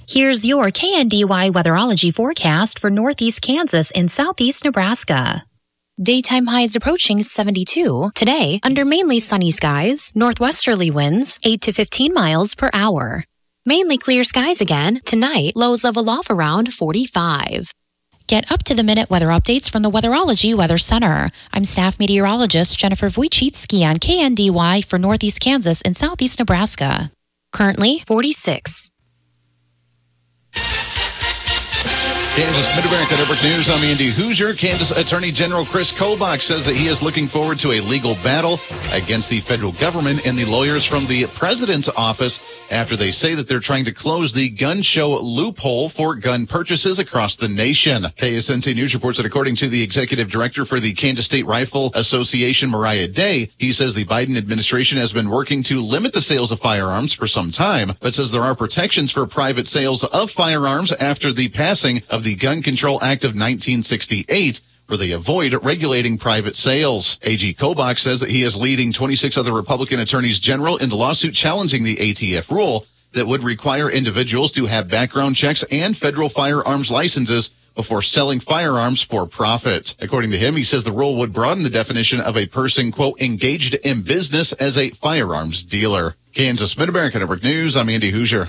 Here's your KNDY weatherology forecast for northeast Kansas and southeast Nebraska. Daytime highs approaching 72. Today, under mainly sunny skies, northwesterly winds 8 to 15 miles per hour. Mainly clear skies again. Tonight, lows level off around 45. Get up-to-the-minute weather updates from the Weatherology Weather Center. I'm staff meteorologist Jennifer Wojcicki on KNDY for northeast Kansas and southeast Nebraska. Currently, 46. Kansas Mid-America Network News. I'm Andy Hoosier. Kansas Attorney General Chris Kobach says that he is looking forward to a legal battle against the federal government and the lawyers from the president's office after they say that they're trying to close the gun show loophole for gun purchases across the nation. KSNT News reports that according to the executive director for the Kansas State Rifle Association, Mariah Day, he says the Biden administration has been working to limit the sales of firearms for some time, but says there are protections for private sales of firearms after the passing of the Gun Control Act of 1968, where they avoid regulating private sales. AG Kobach says that he is leading 26 other Republican attorneys general in the lawsuit challenging the ATF rule that would require individuals to have background checks and federal firearms licenses before selling firearms for profit. According to him, he says the rule would broaden the definition of a person, quote, engaged in business as a firearms dealer. Kansas Mid-America Network News, I'm Andy Hoosier.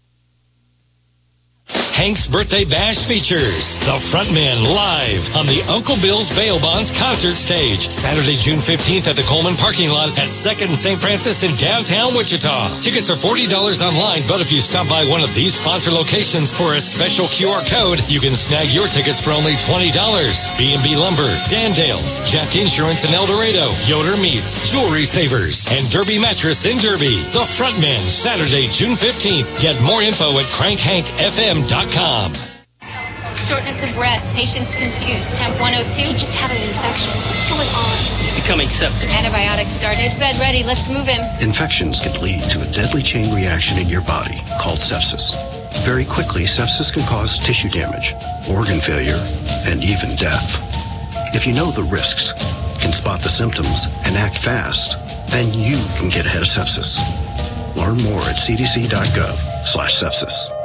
Hank's Birthday Bash features the Frontmen live on the Uncle Bill's Bail Bonds concert stage, Saturday, June 15th at the Coleman parking lot at 2nd and St. Francis in downtown Wichita. Tickets are $40 online, but if you stop by one of these sponsor locations for a special QR code, you can snag your tickets for only $20. B&B Lumber, Dandale's, Jack Insurance in El Dorado, Yoder Meats, Jewelry Savers, and Derby Mattress in Derby. The Frontmen, Saturday, June 15th. Get more info at crankhankfm.com. Shortness of breath, patient's confused, temp 102. He just had an infection. What's going on? He's becoming septic. Antibiotics started. Bed ready, let's move him. Infections can lead to a deadly chain reaction in your body called sepsis. Very quickly, sepsis can cause tissue damage, organ failure, and even death. If you know the risks, can spot the symptoms, and act fast, then you can get ahead of sepsis. Learn more at cdc.gov/sepsis.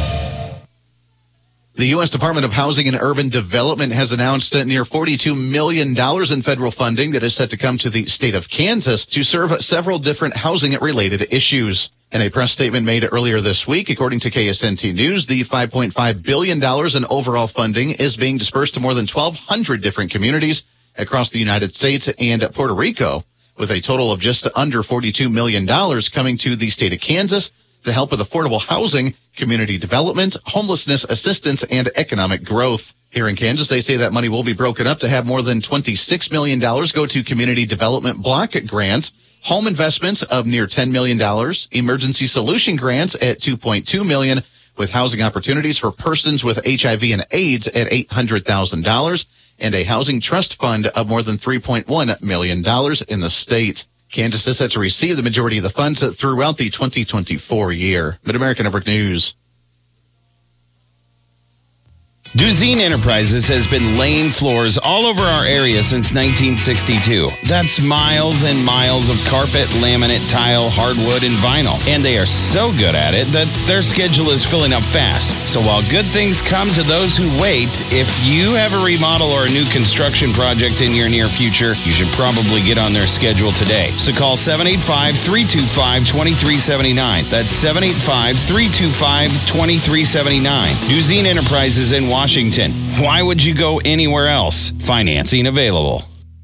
The U.S. Department of Housing and Urban Development has announced near $42 million in federal funding that is set to come to the state of Kansas to serve several different housing-related issues. In a press statement made earlier this week, according to KSNT News, the $5.5 billion in overall funding is being dispersed to more than 1,200 different communities across the United States and Puerto Rico, with a total of just under $42 million coming to the state of Kansas to help with affordable housing, community development, homelessness assistance, and economic growth. Here in Kansas, they say that money will be broken up to have more than $26 million go to community development block grants, home investments of near $10 million, emergency solution grants at $2.2 million, with housing opportunities for persons with HIV and AIDS at $800,000, and a housing trust fund of more than $3.1 million in the state. Kansas is set to receive the majority of the funds throughout the 2024 year. Mid-America Network News. Duzine Enterprises has been laying floors all over our area since 1962. That's miles and miles of carpet, laminate, tile, hardwood, and vinyl. And they are so good at it that their schedule is filling up fast. So while good things come to those who wait, if you have a remodel or a new construction project in your near future, you should probably get on their schedule today. So call 785-325-2379. That's 785-325-2379. Duzine Enterprises in Washington. Why would you go anywhere else? Financing available.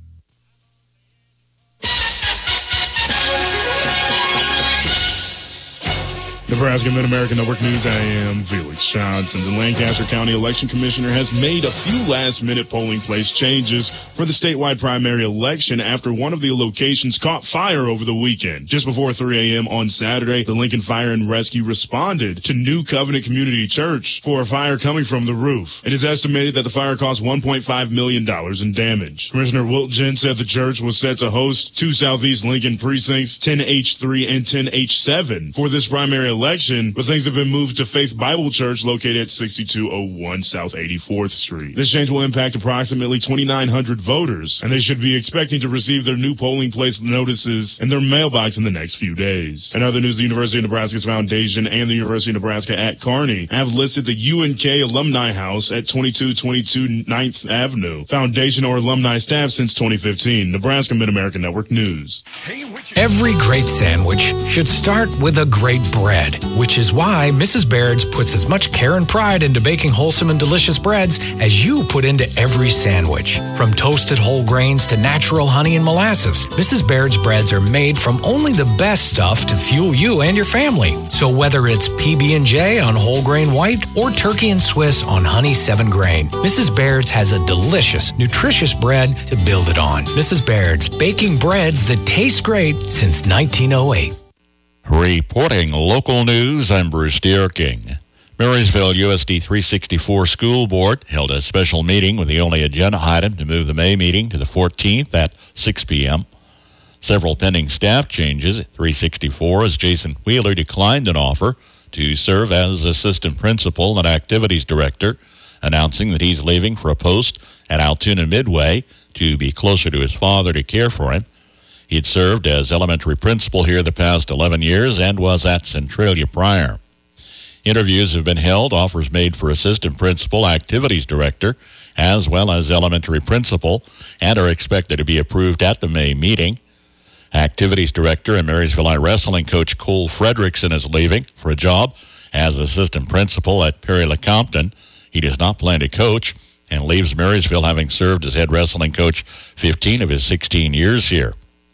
Nebraska Mid-America Network News, I am Felix Johnson. The Lancaster County Election Commissioner has made a few last-minute polling place changes for the statewide primary election after one of the locations caught fire over the weekend. Just before 3 a.m. on Saturday, the Lincoln Fire and Rescue responded to New Covenant Community Church for a fire coming from the roof. It is estimated that the fire caused $1.5 million in damage. Commissioner Wiltgen said the church was set to host two Southeast Lincoln precincts, 10H3 and 10H7, for this primary election election, but things have been moved to Faith Bible Church located at 6201 South 84th Street. This change will impact approximately 2,900 voters, and they should be expecting to receive their new polling place notices in their mailbox in the next few days. In other news, the University of Nebraska's Foundation and the University of Nebraska at Kearney have listed the UNK Alumni House at 2222 9th Avenue. Foundation or alumni staff since 2015. Nebraska Mid-American Network News. Every great sandwich should start with a great bread, which is why Mrs. Baird's puts as much care and pride into baking wholesome and delicious breads as you put into every sandwich. From toasted whole grains to natural honey and molasses, Mrs. Baird's breads are made from only the best stuff to fuel you and your family. So whether it's PB&J on whole grain white or turkey and Swiss on honey 7 grain, Mrs. Baird's has a delicious, nutritious bread to build it on. Mrs. Baird's, baking breads that taste great since 1908. Reporting local news, I'm Bruce Deerking. Marysville USD 364 School Board held a special meeting with the only agenda item to move the May meeting to the 14th at 6 p.m. Several pending staff changes at 364 as Jason Wheeler declined an offer to serve as assistant principal and activities director, announcing that he's leaving for a post at Altoona Midway to be closer to his father to care for him. He'd served as elementary principal here the past 11 years and was at Centralia prior. Interviews have been held, offers made for assistant principal, activities director, as well as elementary principal, and are expected to be approved at the May meeting. Activities director and Marysville High wrestling coach Cole Fredrickson is leaving for a job as assistant principal at Perry LeCompton. He does not plan to coach and leaves Marysville having served as head wrestling coach 15 of his 16 years here.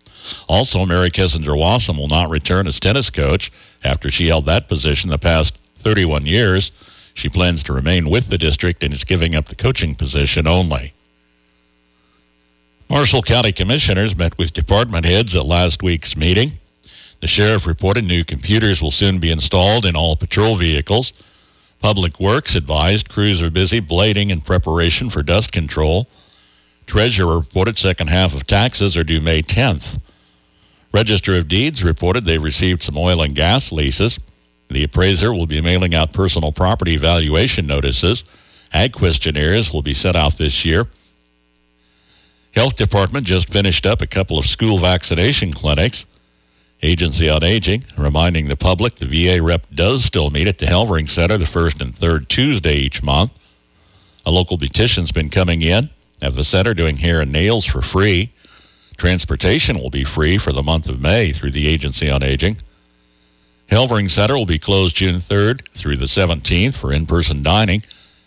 Also, Mary Kissinger Wassam will not return as tennis coach after she held that position the past 31 years. She plans to remain with the district and is giving up the coaching position only. Marshall County commissioners met with department heads at last week's meeting. The sheriff reported new computers will soon be installed in all patrol vehicles. Public Works advised crews are busy blading in preparation for dust control. Treasurer reported second half of taxes are due May 10th. Register of Deeds reported they received some oil and gas leases. The appraiser will be mailing out personal property valuation notices. Ag questionnaires will be sent out this year. Health Department just finished up a couple of school vaccination clinics. Agency on Aging reminding the public the VA rep does still meet at the Helvering Center the first and third Tuesday each month. A local beautician's been coming in at the center doing hair and nails for free. Transportation will be free for the month of May through the Agency on Aging. Helvering Center will be closed June 3rd through the 17th for in-person dining.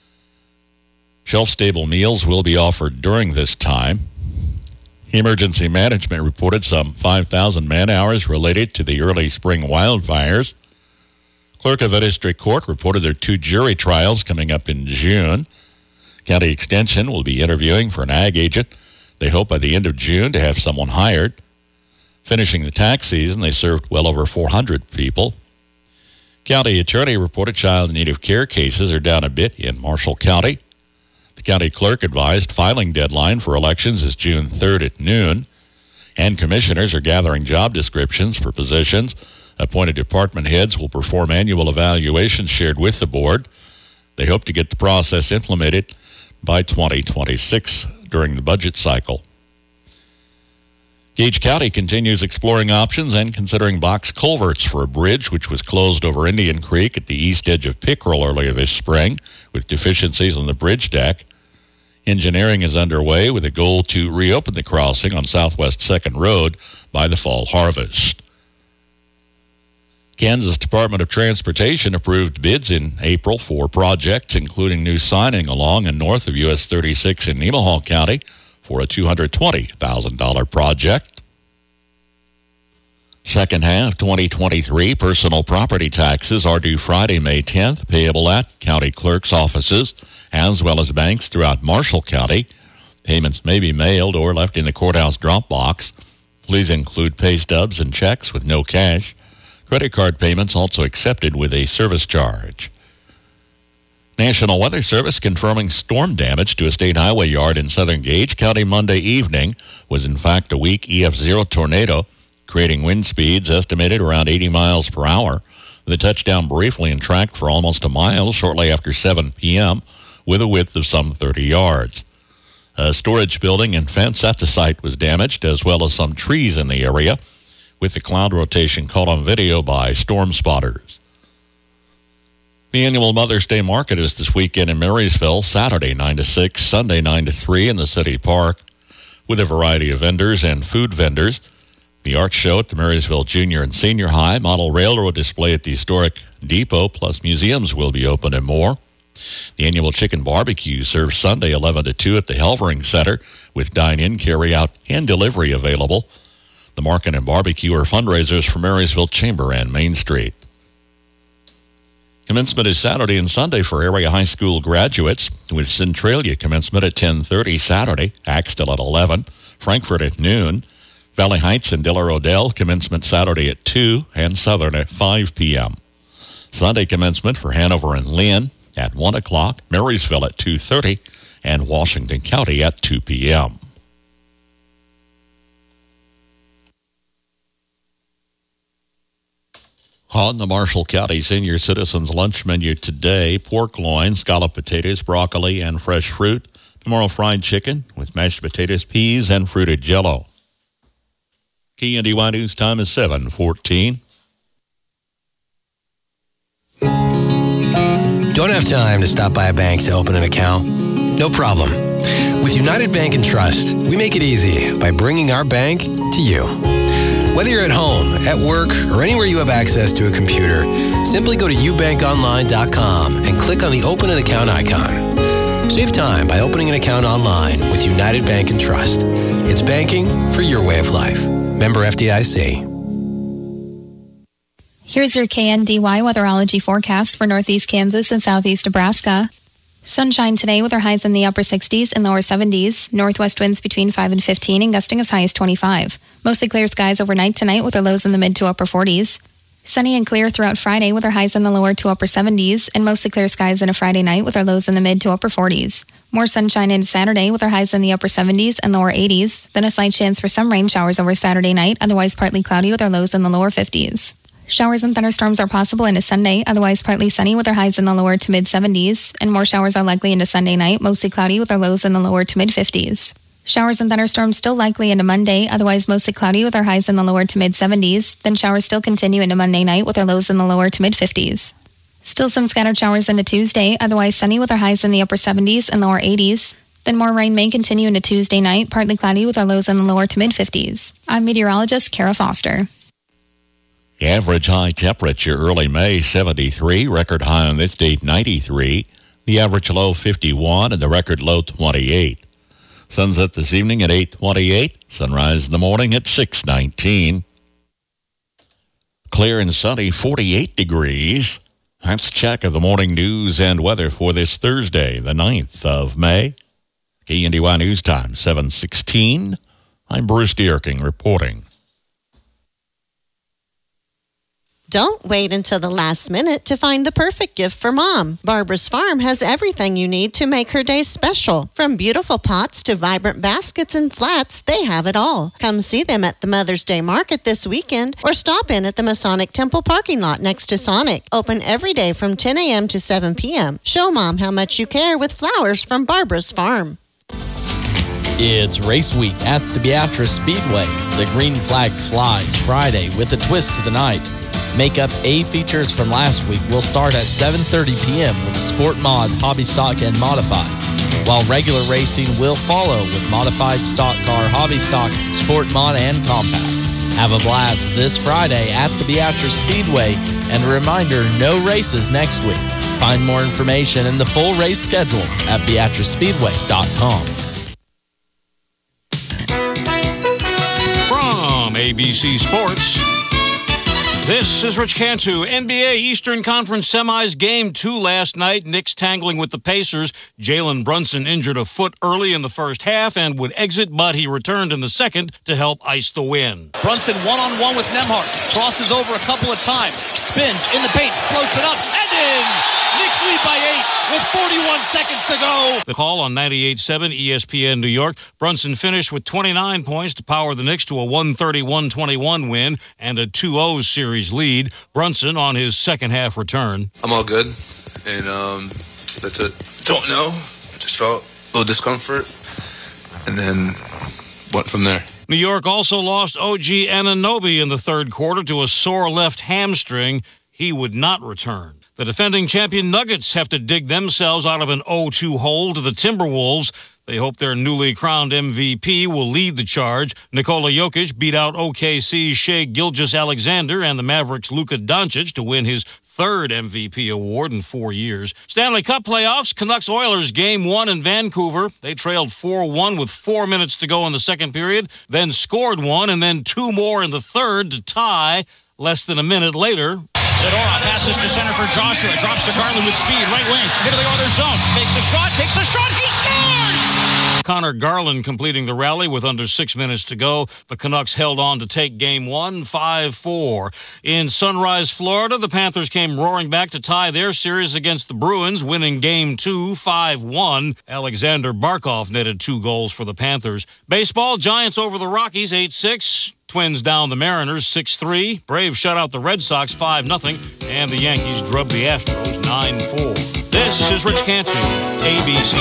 Shelf-stable meals will be offered during this time. Emergency Management reported some 5,000 man-hours related to the early spring wildfires. Clerk of the District Court reported there are 2 jury trials coming up in June. County Extension will be interviewing for an ag agent. They hope by the end of June to have someone hired. Finishing the tax season, they served well over 400 people. County Attorney reported child in need of care cases are down a bit in Marshall County. The county clerk advised filing deadline for elections is June 3rd at noon. And commissioners are gathering job descriptions for positions. Appointed department heads will perform annual evaluations shared with the board. They hope to get the process implemented by 2026 during the budget cycle. Gage County continues exploring options and considering box culverts for a bridge which was closed over Indian Creek at the east edge of Pickerel earlier this spring with deficiencies on the bridge deck. Engineering is underway with a goal to reopen the crossing on Southwest 2nd Road by the fall harvest. Kansas Department of Transportation approved bids in April for projects including new signing along and north of US 36 in Nemaha County for a $220,000 project. Second half 2023 personal property taxes are due Friday, May 10th, payable at county clerk's offices as well as banks throughout Marshall County. Payments may be mailed or left in the courthouse drop box. Please include pay stubs and checks with no cash. Credit card payments also accepted with a service charge. National Weather Service confirming storm damage to a state highway yard in southern Gage County Monday evening was in fact a weak EF0 tornado, creating wind speeds estimated around 80 miles per hour. The touchdown briefly and tracked for almost a mile shortly after 7 p.m. with a width of some 30 yards. A storage building and fence at the site was damaged, as well as some trees in the area, with the cloud rotation caught on video by storm spotters. The annual Mother's Day Market is this weekend in Marysville, Saturday 9 to 6, Sunday 9 to 3 in the city park, with a variety of vendors and food vendors. The art show at the Marysville Junior and Senior High, model railroad display at the historic depot, plus museums will be open and more. The annual chicken barbecue serves Sunday 11 to 2 at the Helvering Center, with dine-in, carry-out, and delivery available. The market and barbecue are fundraisers for Marysville Chamber and Main Street. Commencement is Saturday and Sunday for area high school graduates, with Centralia commencement at 10:30 Saturday, Axtell at 11, Frankfort at noon, Valley Heights and Diller Odell commencement Saturday at 2 and Southern at 5 p.m. Sunday commencement for Hanover and Lynn at 1 o'clock, Marysville at 2:30, and Washington County at 2 p.m. On the Marshall County Senior Citizens Lunch Menu today, pork loin, scalloped potatoes, broccoli, and fresh fruit. Tomorrow, fried chicken with mashed potatoes, peas, and fruited Jell-O. KNDY News time is 7:14. Don't have time to stop by a bank to open an account? No problem. With United Bank and Trust, we make it easy by bringing our bank to you. Whether you're at home, at work, or anywhere you have access to a computer, simply go to ubankonline.com and click on the Open an Account icon. Save time by opening an account online with United Bank and Trust. It's banking for your way of life. Member FDIC. Here's your KNDY weatherology forecast for northeast Kansas and southeast Nebraska. Sunshine today with our highs in the upper 60s and lower 70s. Northwest winds between 5 and 15 and gusting as high as 25. Mostly clear skies overnight tonight with our lows in the mid to upper 40s. Sunny and clear throughout Friday with our highs in the lower to upper 70s, and mostly clear skies on a Friday night with our lows in the mid to upper 40s. More sunshine into Saturday with our highs in the upper 70s and lower 80s. Then a slight chance for some rain showers over Saturday night, otherwise partly cloudy with our lows in the lower 50s. Showers and thunderstorms are possible into Sunday, otherwise partly sunny with our highs in the lower to mid-70s, and more showers are likely into Sunday night, mostly cloudy with our lows in the lower to mid-50s. Showers and thunderstorms still likely into Monday, otherwise mostly cloudy with our highs in the lower to mid-70s, then showers still continue into Monday night with our lows in the lower to mid-50s. Still some scattered showers into Tuesday, otherwise sunny with our highs in the upper 70s and lower 80s. Then more rain may continue into Tuesday night, partly cloudy with our lows in the lower to mid-50s. I'm meteorologist Kara Foster. Average high temperature early May 73, record high on this date 93, the average low 51, and the record low 28. Sunset this evening at 8:28, sunrise in the morning at 6:19. Clear and sunny 48 degrees. That's check of the morning news and weather for this Thursday, the 9th of May. KNDY News Time 7:16. I'm Bruce Dierking reporting. Don't wait until the last minute to find the perfect gift for Mom. Barbara's Farm has everything you need to make her day special. From beautiful pots to vibrant baskets and flats, they have it all. Come see them at the Mother's Day Market this weekend or stop in at the Masonic Temple parking lot next to Sonic. Open every day from 10 a.m. to 7 p.m. Show Mom how much you care with flowers from Barbara's Farm. It's race week at the Beatrice Speedway. The green flag flies Friday with a twist to the night. Makeup A features from last week will start at 7:30 p.m. with Sport Mod, Hobby Stock, and Modifieds, while regular racing will follow with Modified, Stock Car, Hobby Stock, Sport Mod, and Compact. Have a blast this Friday at the Beatrice Speedway, and a reminder, no races next week. Find more information and the full race schedule at BeatriceSpeedway.com. From ABC Sports, this is Rich Cantu. NBA Eastern Conference Semis Game 2 last night. Knicks tangling with the Pacers. Jalen Brunson injured a foot early in the first half and would exit, but he returned in the second to help ice the win. Brunson one-on-one with Nembhard. Crosses over a couple of times. Spins in the paint. Floats it up. And in! Knicks lead by 8. with 41 seconds to go. The call on 98.7 ESPN New York. Brunson finished with 29 points to power the Knicks to a 131-21 win and a 2-0 series lead. Brunson on his second half return. I'm all good, and that's it. Don't know. I just felt a little discomfort, and then went from there. New York also lost OG Anunoby in the third quarter to a sore left hamstring. He would not return. The defending champion Nuggets have to dig themselves out of an 0-2 hole to the Timberwolves. They hope their newly crowned MVP will lead the charge. Nikola Jokic beat out OKC's Shai Gilgeous-Alexander and the Mavericks' Luka Doncic to win his third MVP award in 4 years. Stanley Cup playoffs, Canucks-Oilers Game 1 in Vancouver. They trailed 4-1 with 4 minutes to go in the second period, then scored one and then two more in the third to tie less than a minute later. Zadorov passes to center for Joshua. Drops to Garland with speed. Right wing. Into the other zone. Takes a shot. He scores! Connor Garland completing the rally with under 6 minutes to go. The Canucks held on to take Game 1, 5-4. In Sunrise, Florida, the Panthers came roaring back to tie their series against the Bruins, winning Game 2, 5-1. Alexander Barkov netted 2 goals for the Panthers. Baseball, Giants over the Rockies, 8-6. Twins down the Mariners 6-3. Braves shut out the Red Sox 5-0. And the Yankees drubbed the Astros 9-4. This is Rich Cantu, ABC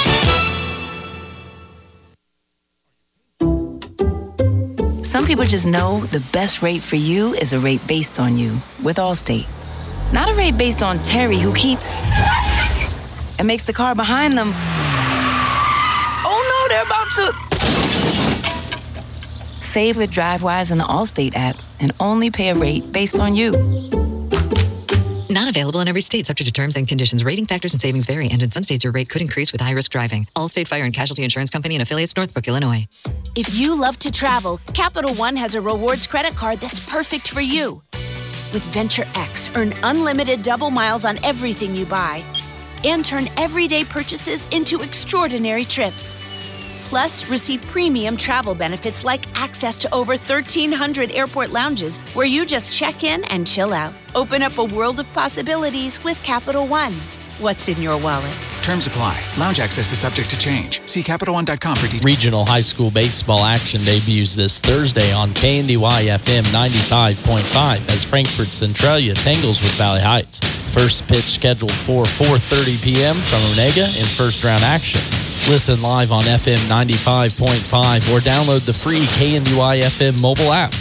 Sports. Some people just know the best rate for you is a rate based on you with Allstate. Not a rate based on Terry, who keeps and makes the car behind them. Oh no, they're about to... Save with DriveWise in the Allstate app and only pay a rate based on you. Not available in every state, subject to terms and conditions. Rating factors and savings vary, and in some states your rate could increase with high-risk driving. Allstate Fire and Casualty Insurance Company and affiliates, Northbrook, Illinois. If you love to travel, Capital One has a rewards credit card that's perfect for you. With Venture X, earn unlimited double miles on everything you buy and turn everyday purchases into extraordinary trips. Plus, receive premium travel benefits like access to over 1,300 airport lounges where you just check in and chill out. Open up a world of possibilities with Capital One. What's in your wallet? Terms apply. Lounge access is subject to change. See CapitalOne.com for details. Regional high school baseball action debuts this Thursday on KNDY FM 95.5 as Frankfort Centralia tangles with Valley Heights. First pitch scheduled for 4:30 p.m. from Onega in first-round action. Listen live on FM 95.5 or download the free KNDY FM mobile app.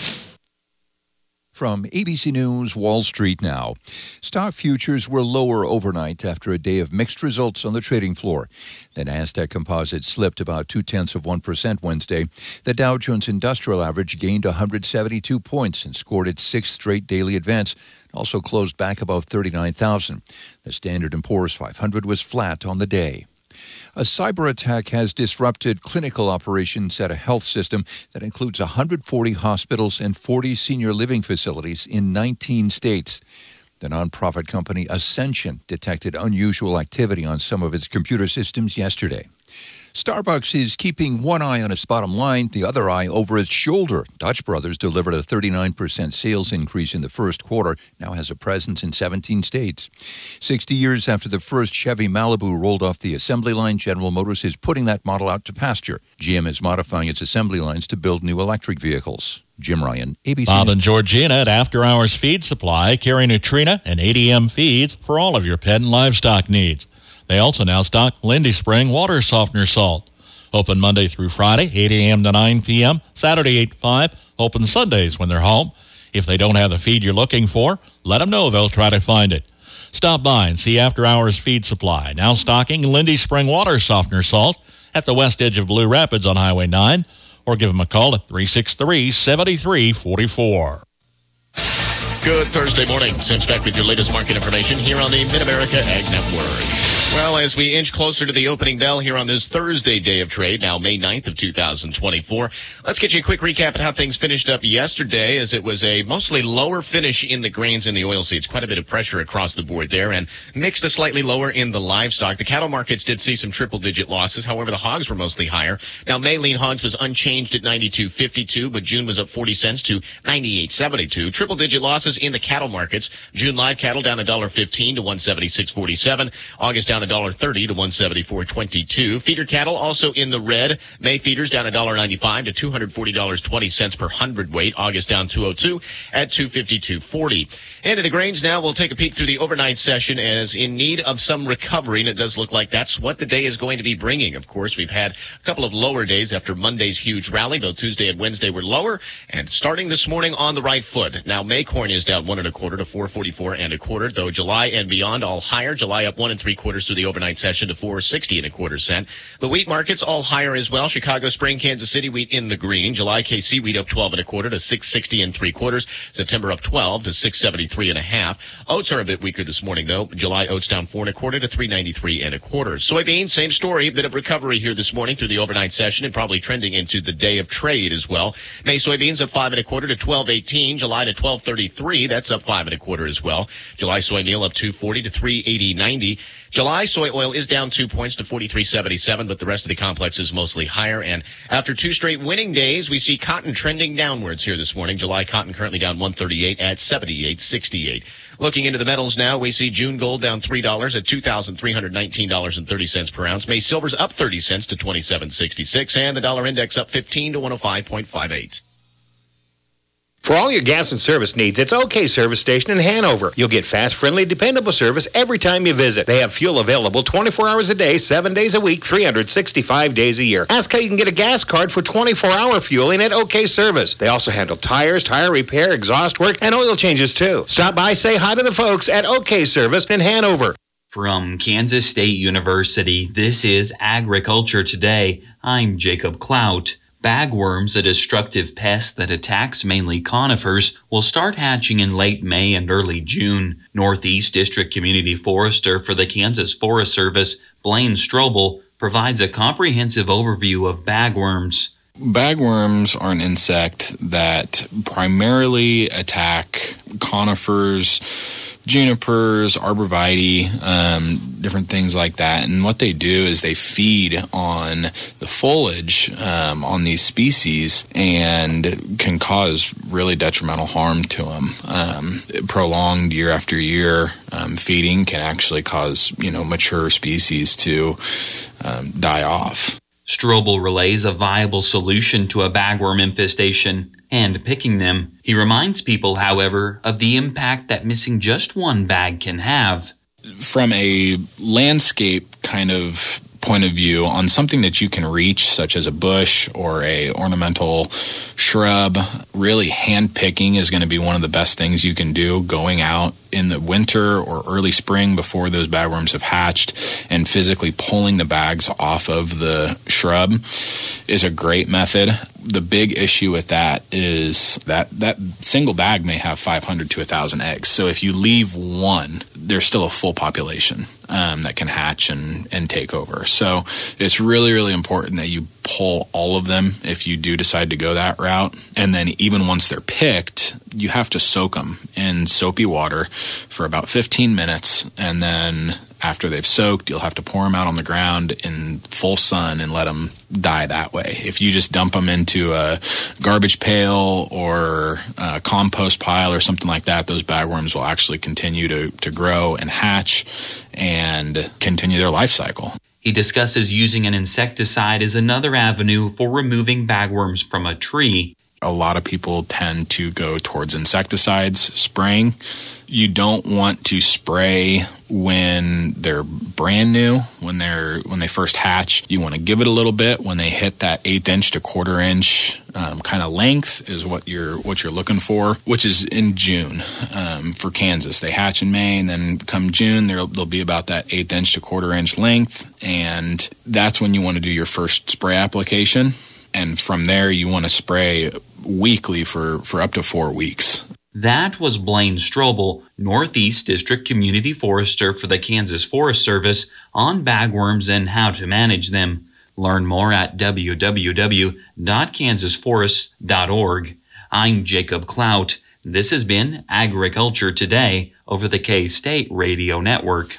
From ABC News, Wall Street now. Stock futures were lower overnight after a day of mixed results on the trading floor. The Nasdaq Composite slipped about 0.2% Wednesday. The Dow Jones Industrial Average gained 172 points and scored its 6th straight daily advance. Also closed back above 39,000. The Standard & Poor's 500 was flat on the day. A cyber attack has disrupted clinical operations at a health system that includes 140 hospitals and 40 senior living facilities in 19 states. The nonprofit company Ascension detected unusual activity on some of its computer systems yesterday. Starbucks is keeping one eye on its bottom line, the other eye over its shoulder. Dutch Brothers delivered a 39% sales increase in the first quarter, now has a presence in 17 states. 60 years after the first Chevy Malibu rolled off the assembly line, General Motors is putting that model out to pasture. GM is modifying its assembly lines to build new electric vehicles. Jim Ryan, ABC Bob News. and Georgina at After Hours Feed Supply carry Nutrina and ADM feeds for all of your pet and livestock needs. They also now stock Lindy Spring water softener salt. Open Monday through Friday, 8 a.m. to 9 p.m., Saturday 8 to 5, open Sundays when they're home. If they don't have the feed you're looking for, let them know. They'll try to find it. Stop by and see After Hours Feed Supply, now stocking Lindy Spring water softener salt at the west edge of Blue Rapids on Highway 9, or give them a call at 363-7344. Good Thursday morning. Simms back with your latest market information here on the Mid-America Ag Network. Well, Well, as we inch closer to the opening bell here on this Thursday day of trade, now May 9th of 2024, let's get you a quick recap of how things finished up yesterday, as it was a mostly lower finish in the grains and the oilseeds. Quite a bit of pressure across the board there, and mixed a slightly lower in the livestock. The cattle markets did see some triple-digit losses. However, the hogs were mostly higher. Now, May lean hogs was unchanged at 92.52, but June was up 40 cents to 98.72. Triple-digit losses in the cattle markets. June live cattle down $1.15 to 176.47. August down $1.30 to 174.22. Feeder cattle also in the red. May feeders down $1.95 to $240.20 per hundredweight. August down $2.02 at $252.40. Into the grains now. We'll take a peek through the overnight session as in need of some recovery, and it does look like that's what the day is going to be bringing. Of course, we've had a couple of lower days after Monday's huge rally, though Tuesday and Wednesday were lower, and starting this morning on the right foot. Now, May corn is down 1 1/4 to 4.44 1/4, though July and beyond all higher. July up 1 3/4 through the overnight session to 4.60 1/4 cent. The wheat markets all higher as well. Chicago Spring, Kansas City wheat in the green. July KC wheat up 12 1/4 to 6.60 3/4. September up 12 to 6.73 1/2. Oats are a bit weaker this morning, though. July oats down 4 1/4 to 3.93 1/4. Soybeans, same story. Bit of recovery here this morning through the overnight session and probably trending into the day of trade as well. May soybeans up 5 1/4 to 12.18. July to 12.33. That's up 5 1/4 as well. July soy meal up 2.40 to 3.80.90. July soy oil is down 2 points to 43.77, but the rest of the complex is mostly higher. And after 2 straight winning days, we see cotton trending downwards here this morning. July cotton currently down 138 at 78.68. Looking into the metals now, we see June gold down $3 at $2,319.30 per ounce. May silver's up 30 cents to 27.66, and the dollar index up 15 to 105.58. For all your gas and service needs, it's OK Service Station in Hanover. You'll get fast, friendly, dependable service every time you visit. They have fuel available 24 hours a day, 7 days a week, 365 days a year. Ask how you can get a gas card for 24-hour fueling at OK Service. They also handle tires, tire repair, exhaust work, and oil changes too. Stop by, say hi to the folks at OK Service in Hanover. From Kansas State University, this is Agriculture Today. I'm Jacob Clout. Bagworms, a destructive pest that attacks mainly conifers, will start hatching in late May and early June. Northeast District Community Forester for the Kansas Forest Service, Blaine Strobel, provides a comprehensive overview of bagworms. Bagworms are an insect that primarily attack conifers, junipers, arborvitae, different things like that. And what they do is they feed on the foliage on these species and can cause really detrimental harm to them. Prolonged year after year feeding can actually cause, mature species to die off. Strobel relays a viable solution to a bagworm infestation, and picking them. He reminds people, however, of the impact that missing just one bag can have. From a landscape kind of point of view, on something that you can reach, such as a bush or a ornamental shrub, really hand picking is going to be one of the best things you can do going out in the winter or early spring before those bagworms have hatched, and physically pulling the bags off of the shrub is a great method. The big issue with that is that single bag may have 500 to 1,000 eggs. So if you leave one, there's still a full population that can hatch and take over. So it's really, really important that you pull all of them if you do decide to go that route. And then even once they're picked, you have to soak them in soapy water for about 15 minutes. And then after they've soaked, you'll have to pour them out on the ground in full sun and let them die that way. If you just dump them into a garbage pail or a compost pile or something like that, those bagworms will actually continue to grow and hatch and continue their life cycle. He discusses using an insecticide as another avenue for removing bagworms from a tree. A lot of people tend to go towards insecticides, spraying. You don't want to spray when they're brand new, when they first hatch. You want to give it a little bit when they hit that 1/8 inch to 1/4 inch kind of length is what you're looking for, which is in June for Kansas. They hatch in May, and then come June they'll be about that 1/8 inch to 1/4 inch length, and that's when you want to do your first spray application. And from there, you want to spray weekly for up to 4 weeks. That was Blaine Strobel, Northeast District Community Forester for the Kansas Forest Service, on bagworms and how to manage them. Learn more at www.kansasforest.org. I'm Jacob Clout. This has been Agriculture Today over the K-State Radio Network.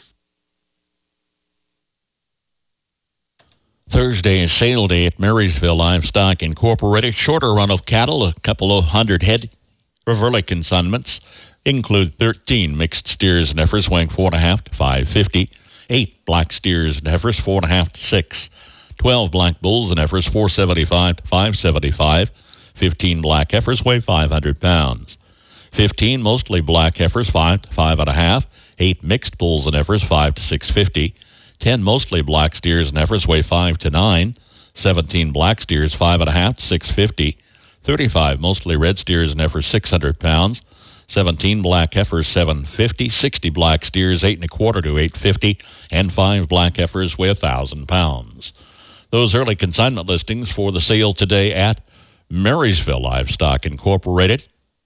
Thursday is sale day at Marysville Livestock Incorporated. Shorter run of cattle, a couple of hundred head of early consignments. Include 13 mixed steers and heifers weighing 4.5 to 550, 8 black steers and heifers 4.5 to 6, 12 black bulls and heifers 475 to 575, 15 black heifers weigh 500 pounds, 15 mostly black heifers 5 to 5.5, 8 mixed bulls and heifers 5 to 650, 10 mostly black steers and heifers weigh 5 to 9, 17 black steers 5.5 to 650, 35 mostly red steers and heifers 600 pounds, 17 black heifers 750, 60 black steers 8.25 to 850, and 5 black heifers weigh 1,000 pounds. Those early consignment listings for the sale today at Marysville Livestock Incorporated.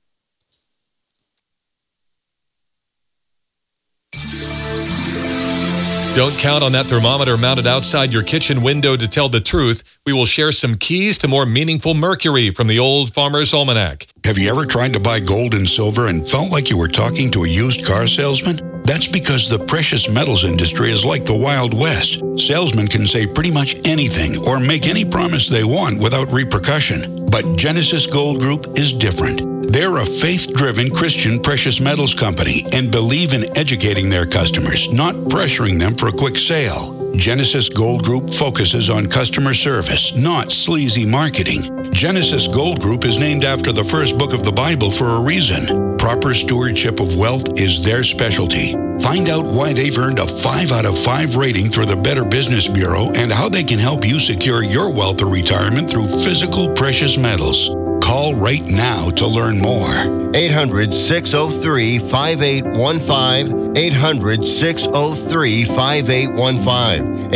Don't count on that thermometer mounted outside your kitchen window to tell the truth. We will share some keys to more meaningful mercury from the Old Farmer's Almanac. Have you ever tried to buy gold and silver and felt like you were talking to a used car salesman? That's because the precious metals industry is like the Wild West. Salesmen can say pretty much anything or make any promise they want without repercussion. But Genesis Gold Group is different. They're a faith-driven Christian precious metals company and believe in educating their customers, not pressuring them for a quick sale. Genesis Gold Group focuses on customer service, not sleazy marketing. Genesis Gold Group is named after the first book of the Bible for a reason. Proper stewardship of wealth is their specialty. Find out why they've earned a 5 out of 5 rating through the Better Business Bureau and how they can help you secure your wealth or retirement through physical precious metals. Call right now to learn more. 800-603-5815. 800-603-5815.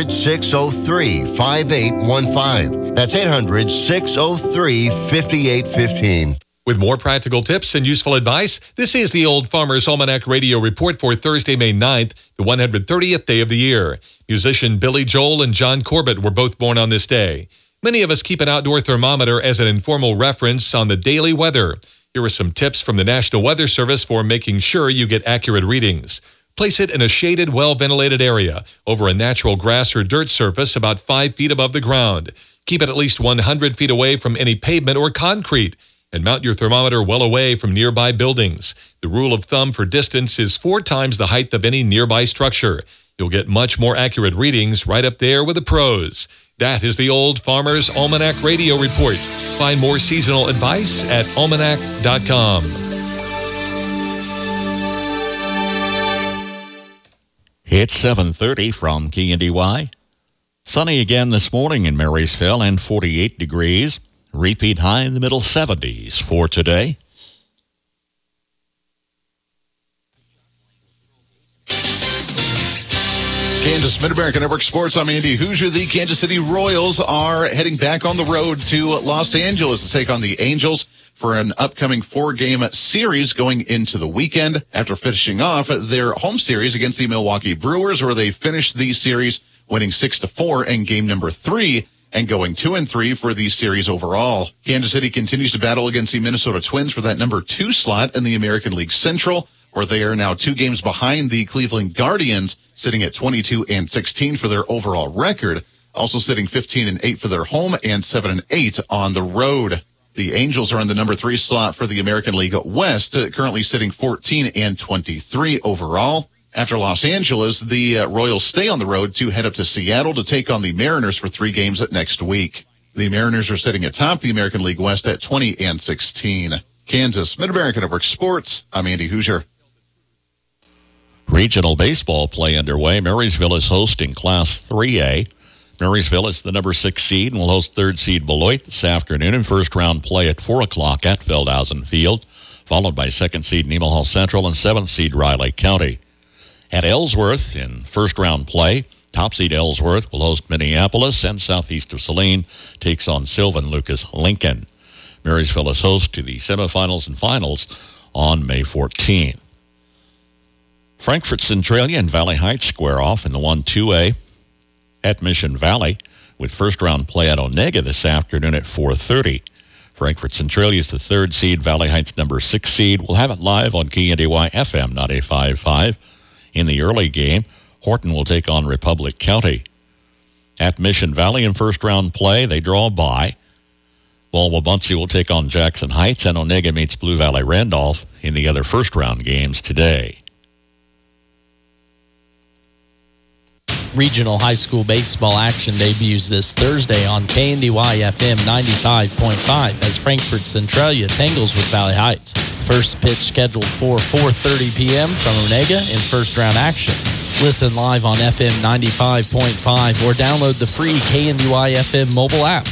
800-603-5815. That's 800-603-5815. With more practical tips and useful advice, this is the Old Farmer's Almanac Radio Report for Thursday, May 9th, the 130th day of the year. Musician Billy Joel and John Corbett were both born on this day. Many of us keep an outdoor thermometer as an informal reference on the daily weather. Here are some tips from the National Weather Service for making sure you get accurate readings. Place it in a shaded, well-ventilated area over a natural grass or dirt surface about 5 feet above the ground. Keep it at least 100 feet away from any pavement or concrete, and mount your thermometer well away from nearby buildings. The rule of thumb for distance is 4 times the height of any nearby structure. You'll get much more accurate readings right up there with the pros. That is the Old Farmer's Almanac Radio Report. Find more seasonal advice at almanac.com. It's 7:30 from KNDY. Sunny again this morning in Marysville and 48 degrees. Repeat high in the middle 70s for today. Kansas Mid-America Network Sports. I'm Andy Hoosier. The Kansas City Royals are heading back on the road to Los Angeles to take on the Angels for an upcoming 4-game series going into the weekend after finishing off their home series against the Milwaukee Brewers, where they finished the series winning 6-4 in game number 3 and going 2-3 for the series overall. Kansas City continues to battle against the Minnesota Twins for that number 2 slot in the American League Central, where they are now 2 games behind the Cleveland Guardians, sitting at 22-16 for their overall record, also sitting 15-8 for their home and 7-8 on the road. The Angels are in the number 3 slot for the American League West, currently sitting 14-23 overall. After Los Angeles, the Royals stay on the road to head up to Seattle to take on the Mariners for 3 games next week. The Mariners are sitting atop the American League West at 20-16. Kansas Mid-America Network Sports, I'm Andy Hoosier. Regional baseball play underway. Marysville is hosting Class 3A. Marysville is the number 6 seed and will host 3rd seed Beloit this afternoon in first round play at 4 o'clock at Feldhausen Field, followed by 2nd seed Nemaha Central and 7th seed Riley County. At Ellsworth in first round play, top seed Ellsworth will host Minneapolis, and southeast of Saline takes on Sylvan Lucas Lincoln. Marysville is host to the semifinals and finals on May 14th. Frankfort Centralia and Valley Heights square off in the 1-2A at Mission Valley with first-round play at Onega this afternoon at 4:30. Frankfort Centralia is the 3rd seed, Valley Heights number 6 seed. We'll have it live on KNDY FM 95.5. In the early game, Horton will take on Republic County. At Mission Valley in first-round play, they draw a bye. Wabaunsee will take on Jackson Heights, and Onega meets Blue Valley Randolph in the other first-round games today. Regional high school baseball action debuts this Thursday on KNDY FM 95.5 as Frankfort Centralia tangles with Valley Heights. First pitch scheduled for 4:30 p.m. from Onega in first-round action. Listen live on FM 95.5 or download the free KNDY FM mobile app.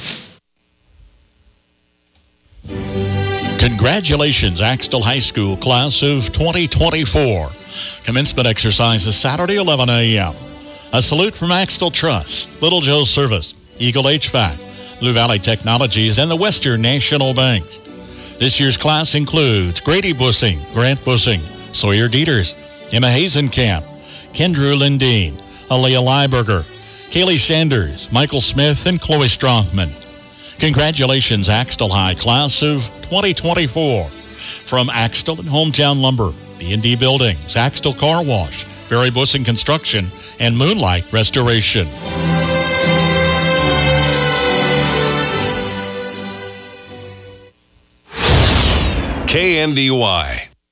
Congratulations, Axtell High School class of 2024. Commencement exercises Saturday, 11 a.m. A salute from Axtell Trust, Little Joe's Service, Eagle HVAC, Blue Valley Technologies, and the Western National Banks. This year's class includes Grady Bussing, Grant Bussing, Sawyer Dieters, Emma Hazenkamp, Kendrew Lindeen, Aaliyah Lieberger, Kaylee Sanders, Michael Smith, and Chloe Strongman. Congratulations, Axtell High class of 2024. From Axtell and Hometown Lumber, B&D Buildings, Axtell Car Wash, Barry Bussing Construction, and Moonlight Restoration. KNDY